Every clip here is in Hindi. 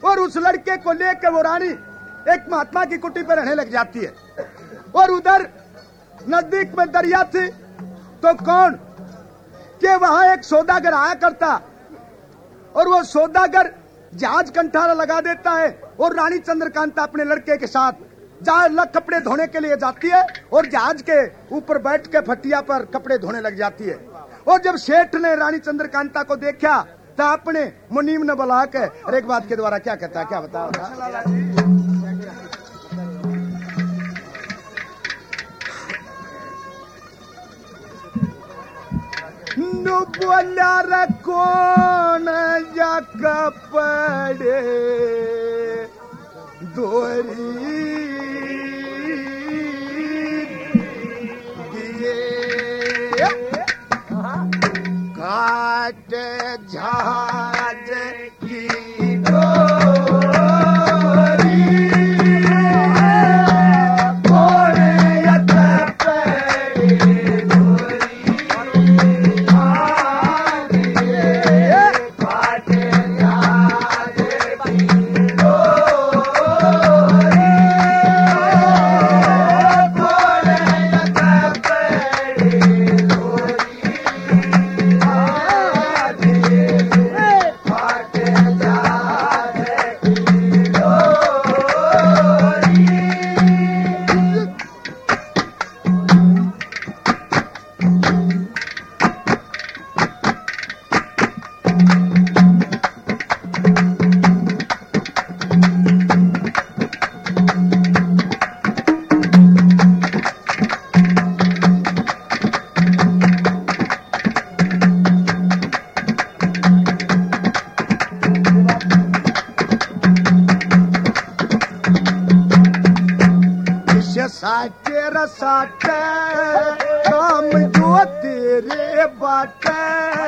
और उस लड़के को लेकर वो रानी एक महात्मा की कुटी पर रहने लग जाती है। और उधर नजदीक में दरिया थी तो कौन कि वहां एक सौदागर आया करता और वो सौदागर जहाज कंठारा लगा देता है और रानी चंद्रकांता अपने लड़के के साथ जहाज कपड़े धोने के लिए जाती है और जहाज के ऊपर बैठ के फटिया पर कपड़े धोने लग जाती है। और जब सेठ ने रानी चंद्रकांता को देखा तो अपने मुनीम ने बुला के और एक बात के द्वारा क्या कहता है, क्या बताओ? नु बोला रे कौन या कपड़े दोरी दिए काट जहाज की डोरी कौन या कपड़े साटे रसाटे काम जो तेरे बाटे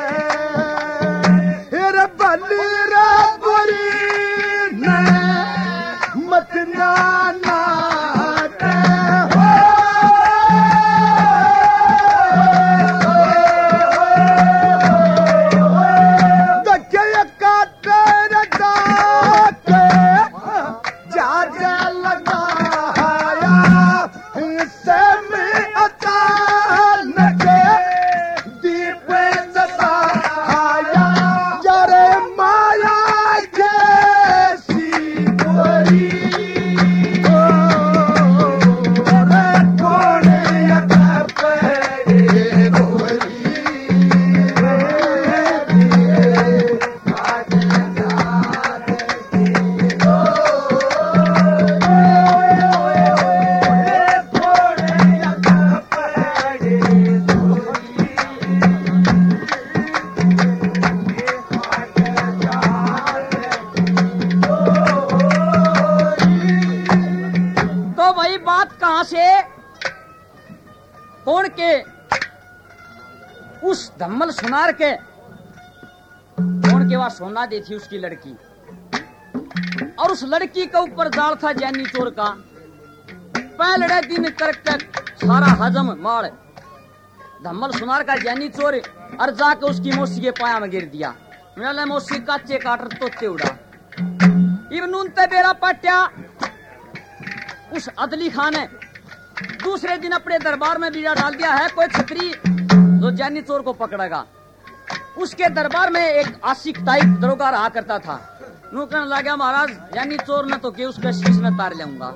हेरे बली रे बुरी ने मत नाना धम्मल सुनार के कौन के वहां सोना दी थी उसकी लड़की और उस लड़की के ऊपर जाल था जैनी चोर का। पहले दिन करके सारा हजम मार धम्मल सुनार का जैनी चोर और जाके उसकी मौसी के पाया में गिर दिया। मेरा मौसी काचे काटर तोते उड़ा इवन ते बेरा पट्या। उस अदली खान ने दूसरे दिन अपने दरबार में बीड़ा डाल दिया है कोई छतरी जो जैनी चोर को पकड़ेगा। उसके दरबार में एक आशिक टाइप दरोगा रहा करता था। नू कहने लगा महाराज जैनी चोर ने तो के उसके शीश में तार लेऊंगा।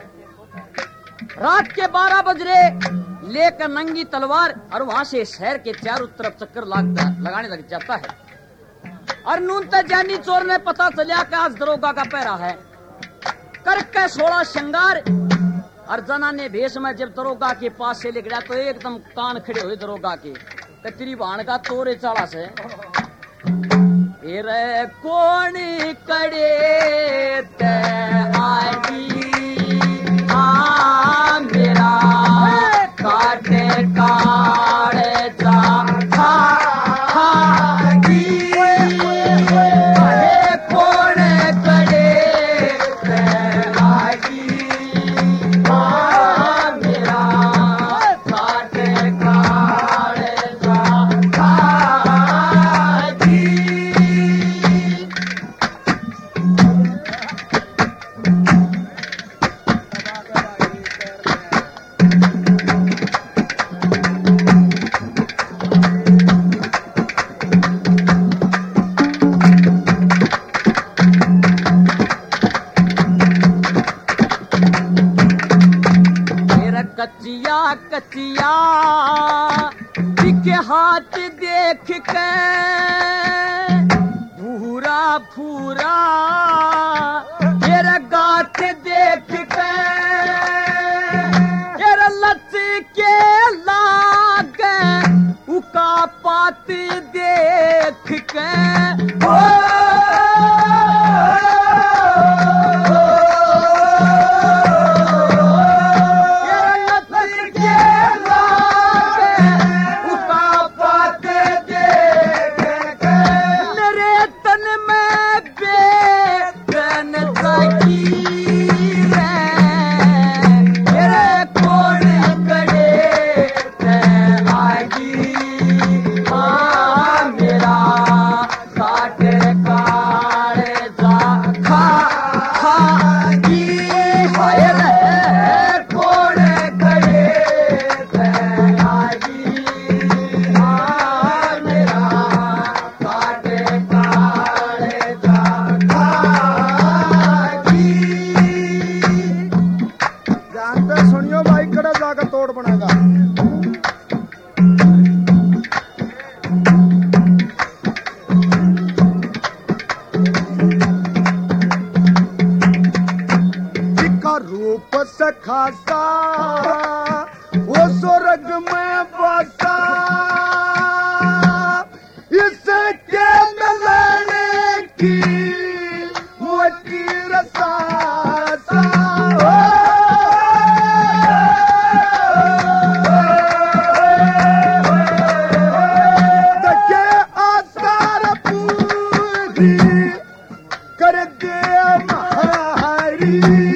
रात के 12 बजे लेकर नंगी तलवार और वहां से शहर के चारों तरफ चक्कर लगाने लग जाता है। और नून तक जैनी चोर ने पता चलिया कि आज दरोगा का पहरा है करके 16 श्रृंगार और जना ने भेष में जब दरोगा के पास से लेकर गया तो एकदम कान खड़े हुए दरोगा के तेरी भाण का तोरे चाला से कौन करे ते आजी मेरा काटे काड़े जा कचिया के हाथ देख के भूरा फूरा तेरा गात देख के तेरा लच के लागे उका पात देख के खासा वो स्वर्ग में बसा इसके मिलने की मोटी रसासा देखे आसार पूरी कर दे महारी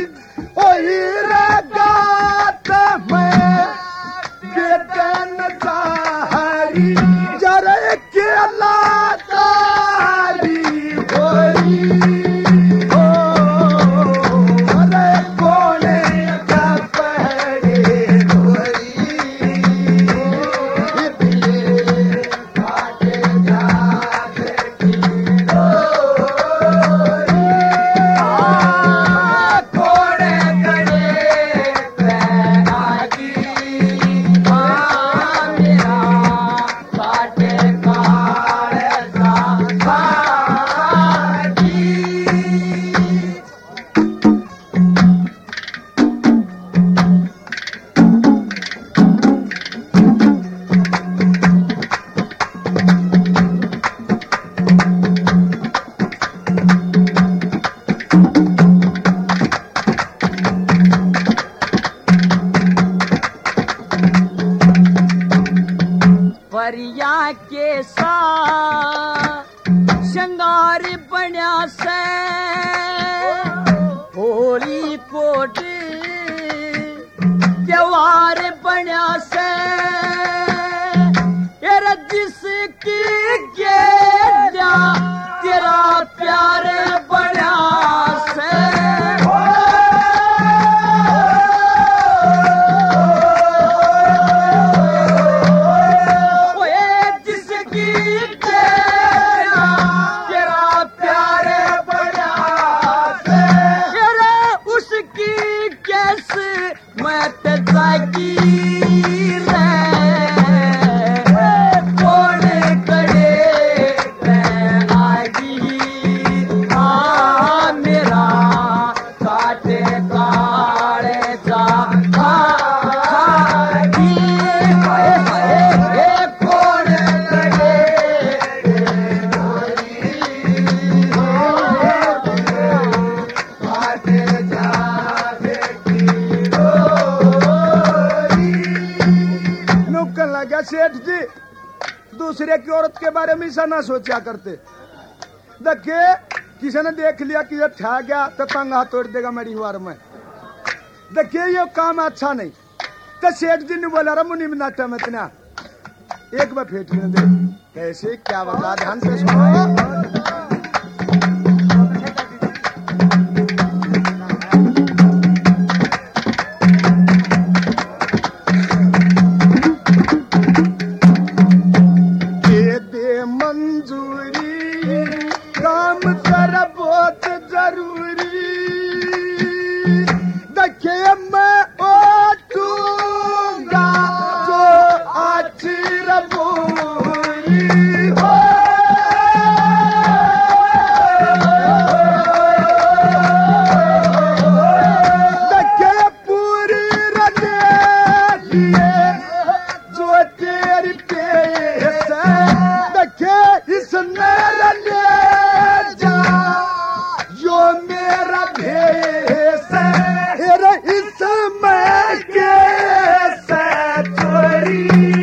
परिया के साथ श्रृंगार बन्या से होली कोट त्योहार बन्या से तेरा जिसकी गेला तेरा प्यार बन्या से सेठ जी दूसरे की औरत के बारे में ऐसा ना सोचा करते। देखिए किसी ने देख लिया कि ये ठा गया तो तंग हाथ तोड़ देगा मेरी वार में। देखिए ये काम अच्छा नहीं। तो सेठ जी ने बोला मुनि में नाटा मत ना एक बार फेंट दे कैसे क्या बता ध्यान से सुनो। जरूरी देखिए मैं ओ दूंगा भेष रे इसमें कैसे चोरी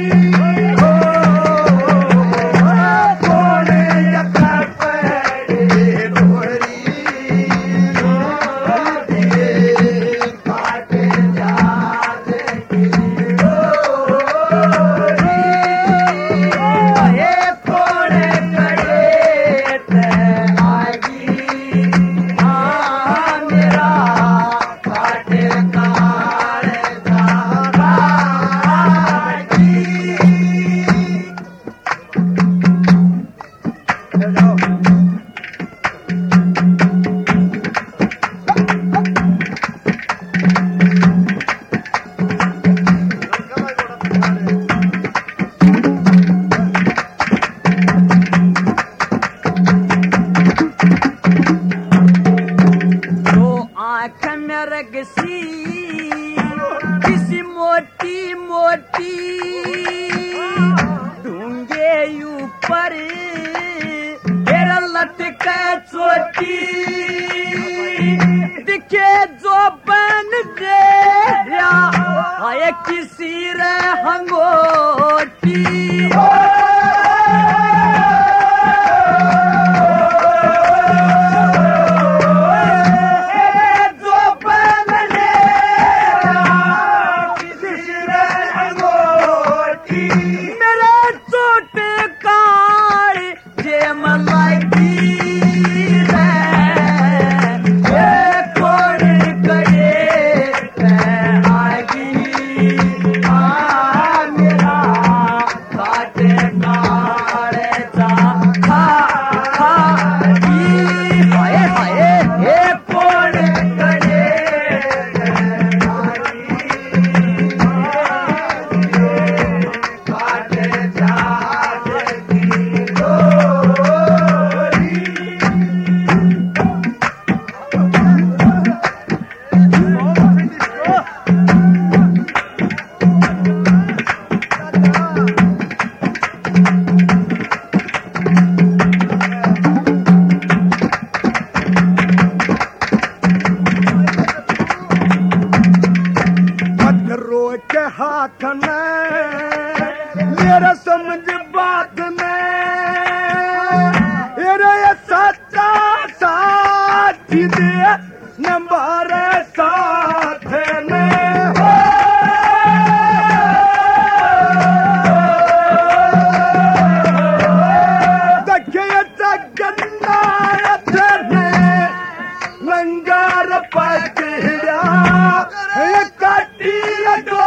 किसी मोटी मोटी ढूंगे ऊपर तेरा लटका चोटी दिखे जो बन दे आए किसी रे हंगोटी हाथ में मेरा समझ बात में ये सच्चा साथी दे नंबर साथ में देखिए जगन्ना लंगर पकड़ा काटी